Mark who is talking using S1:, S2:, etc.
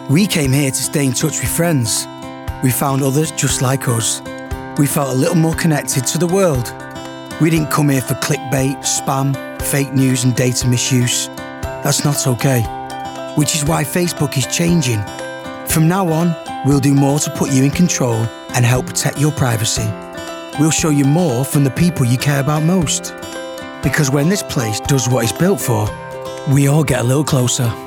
S1: We came here to stay in touch with friends. We found others just like us. We felt a little more connected to the world. We didn't come here for clickbait, spam, fake news and data misuse. That's not okay. Which is why Facebook is changing. From now on, we'll do more to put you in control and help protect your privacy. We'll show you more from the people you care about most. Because when this place does what it's built for, we all get a little closer.